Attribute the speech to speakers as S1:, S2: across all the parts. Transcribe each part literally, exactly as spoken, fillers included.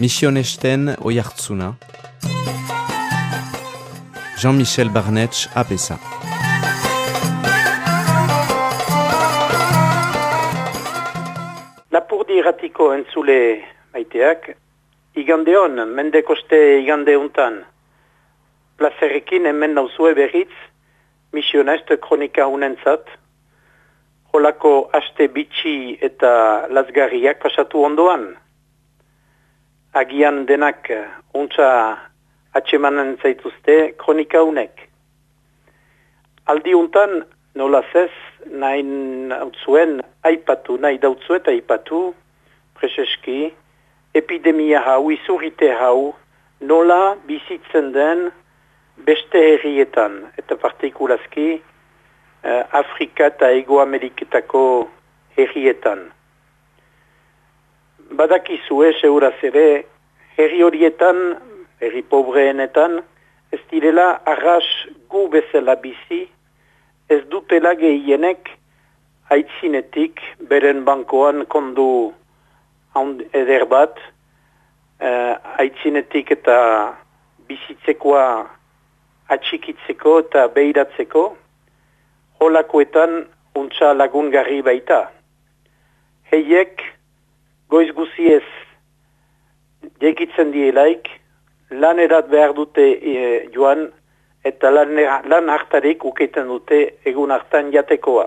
S1: Misionesten Oiartzuna, Jean-Michel Barnetx Apesa.
S2: Lapurdi irratiko entzule maiteak, igande hon, mendekoste igande untan, plazerrekin hemen nauzue berriz, misionest kronika unentzat, holako aste bitxi eta lazgarriak pasatu ondoan. Agian denak untza atsemanen zaituzte kronika unek. Aldi untan, nola zez, nahi nautzuen aipatu, nahi dautzuet aipatu, preseski, epidemia hau, izurrite hau, nola bizitzen den beste herrietan, eta partikulazki eh, Afrika eta Ego Ameriketako herrietan. Badakizue, seuraz ere, herri horietan, herri pobreenetan, ez direla arras gu bezala bizi, ez dutela gehienek aitzinetik beren bankoan kondu eder bat, eh, aitzinetik eta bizitzekoa atxikitzeko eta beiratzeko, holakoetan untza lagungarri baita. Heiek, goiz guziez jekitzen dielaik, lan erat behar dute e, joan, eta lan, lan hartarik ukeiten dute egun hartan jatekoa.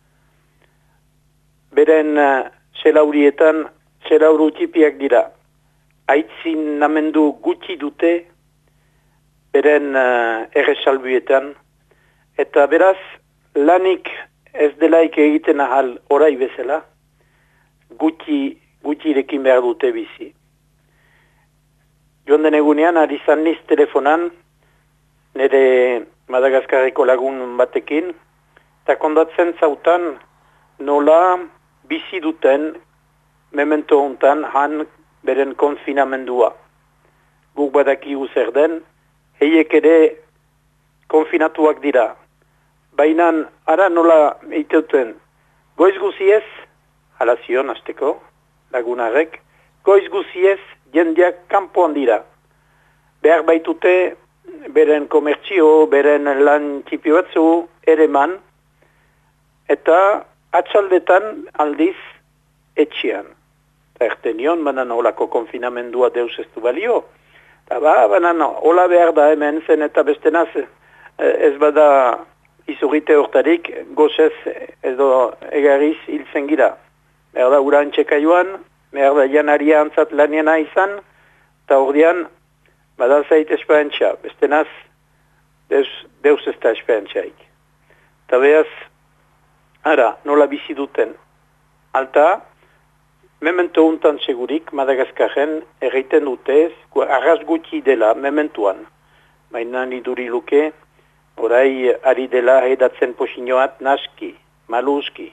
S2: Beren uh, selaurietan, selauru tipiak dira. Aitzin namendu gutxi dute, beren uh, erresalbuetan, eta beraz, lanik ez delaik egiten ahal orai bezala, gutxi gutxirekin behar dute bizi. Joan den egunean, ari zan niz telefonan, nire Madagaskarreko lagun batekin, eta kondatzen zautan nola bizi duten memento hontan han beren konfinamendua. Guk badakigu zer den, heiek ere konfinatuak dira. Baina ara nola eiteuten, goiz guziez, halazion azteko, lagunarek, goiz guziez jendeak kanpoan dira. Behar baitute beren komertzio, beren lan tipi batzu ere man, eta atxaldetan aldiz etxean. Erten nion, banan holako konfinamendua deus ez du balio. Eta ba, banan hola behar da hemen zen eta bestenaz ez bada izurrite hortarik gozez edo egarriz hiltzen gira. Behar da uran txeka joan, behar da janaria antzat laniena izan, eta ordean, badan zait esperientzia, bestenaz, deus, deus ez da esperientziaik. Eta behaz, ara, nola bizi duten. Alta, memento untan segurik, Madagaskarren, erreiten dute, arras gutxi dela, mementuan. Baina niduri luke, orai ari dela edatzen posinoat naski, maluski.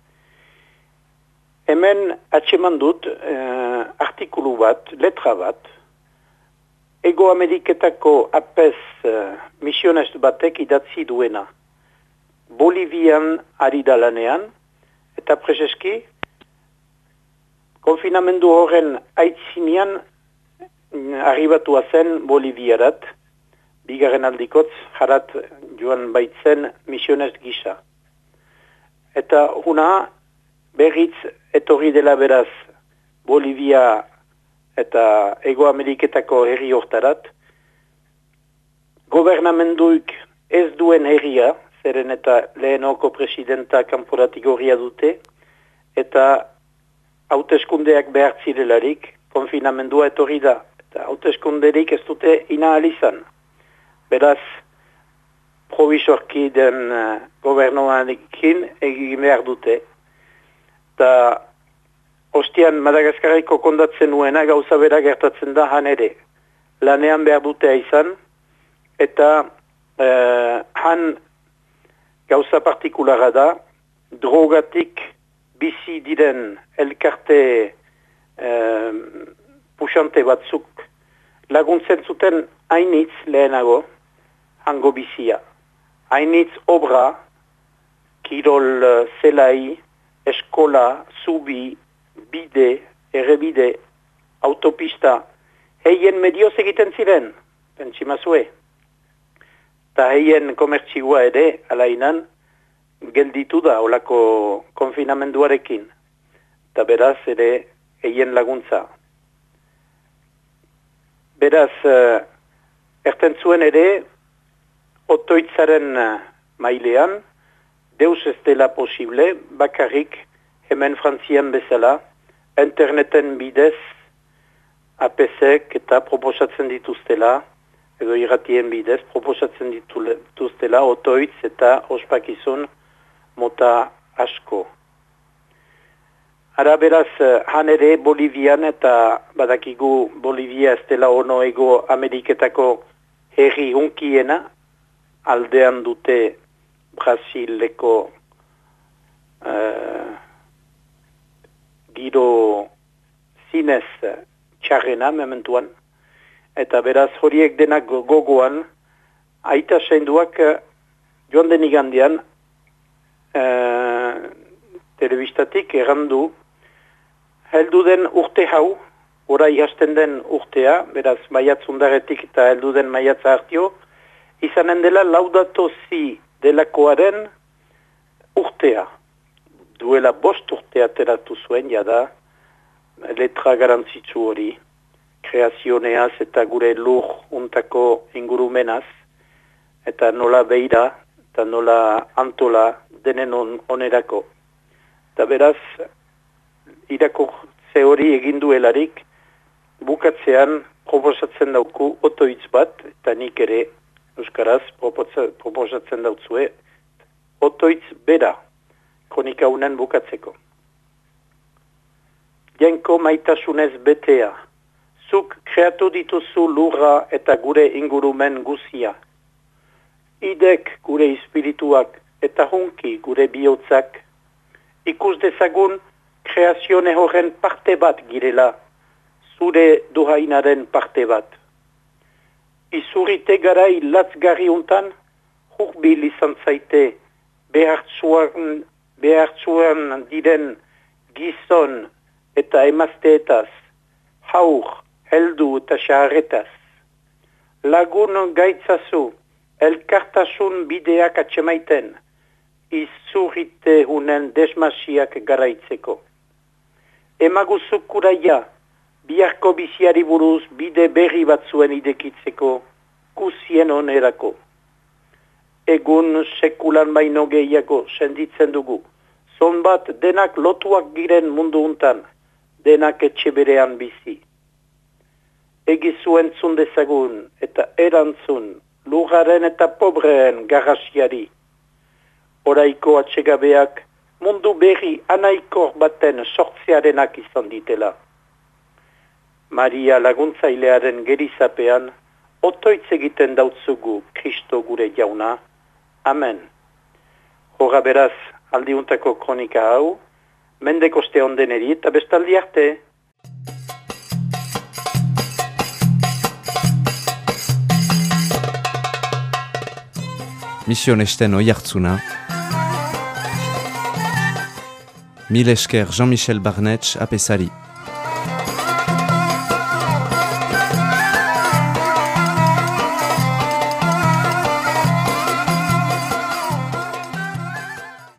S2: Hemen atseman dut eh, artikulu bat, letra bat, Ego Ameriketako apez eh, misionest batek idatzi duena. Bolivian ari da lanean, eta preseski, konfinamendu horren aitzinean arribatua zen Boliviarat, bigarren aldikotz, jarat joan baitzen misionest gisa. Eta huna, berriz etorri dela beraz Bolivia eta Ego Ameriketako herri hortarat, gobernamenduik ez duen herria, zeren eta lehenoko presidenta kanporatik horria dute, eta hauteskundeak behar zirelarik, konfinamendua etorri da, eta hauteskunderik ez dute inahalizan. Beraz, provisorki den uh, gobernuanekin egin behar dute. Eta ostian Madagaskarreko kondatzen nuena gauza bera gertatzen da han ere. Lanean behar dutea izan, eta uh, han gauza partikulara da, drogatik bizi diren elkarte uh, pusante batzuk laguntzen zuten hainitz lehenago, hango bizia. Hainitz obra, kirol uh, zelai, eskola, zubi, bide, errebide, autopista, heien medioz egiten ziren, pentsimazue. Ta heien komertzioa ere, alainan, gelditu da olako konfinamenduarekin. Ta beraz ere, heien laguntza. Beraz, uh, erten zuen ere, otoitzaren uh, mailean, deus ez dela posible, bakarrik hemen Frantzian bezala, interneten bidez, A P C-ek eta proposatzen dituztela, edo irratien bidez, proposatzen dituztela, otoitz eta ospakizun mota asko. Ara beraz, han ere Bolivian eta badakigu Bolivia ez dela ono ego Ameriketako herri hunkiena, aldean dute Brasileko uh, giro zinez txarrena mementuan, eta beraz horiek denak gogoan, aita seinduak joan den igandean uh, telebistatik errandu, heldu den urte hau, orai hasten den urtea, beraz maiatz undaretik eta heldu den maiatza hartio, izanen dela laudato zi delakoaren urtea. Duela bost urtea teratu zuen, jada, letra garantzitsu hori, kreazioneaz eta gure lur untako ingurumenaz, eta nola beira, eta nola antola denen on, onerako. Eta beraz, irakurtze hori egin duelarik, bukatzean proposatzen dauku otoitz bat, eta nik ere, euskaraz, proposatzen dautzue, otoitz bera, kronika unen bukatzeko. Jenko maitasunez betea, zuk kreatu dituzu lurra eta gure ingurumen guzia. Idek gure espirituak eta hunki gure bihotzak, ikus dezagun kreazione horren parte bat girela, zure duhainaren parte bat. Izurite garai latzgarri untan, hurbil izan zaite behartzuan, behartzuan diren gizon eta emazteetaz, haur, heldu eta xaharretaz. Lagun gaitzazu, elkartasun bideak atxemaiten, izurite hunen desmasiak garaitzeko. Emaguzuk kuraia, biharko biziari buruz bide berri batzuen idekitzeko, guzien onerako. Egun sekulan baino gehiago senditzen dugu, zonbat denak lotuak giren mundu untan, denak etxe berean bizi. Egizu entzun dezagun eta erantzun lugaren eta pobreen garrasiari. Oraiko atsegabeak mundu berri anaikor baten sortzearenak izan ditela. Maria laguntzailearen gerizapean, otoitz egiten dautzugu Kristo gure jauna. Amen. Hora beraz, aldiuntako kronika hau, mendekoste ondeneri eta bestaldi arte.
S1: Mission Esten Oihartzuna. Mil esker Jean-Michel Barnetx apesari.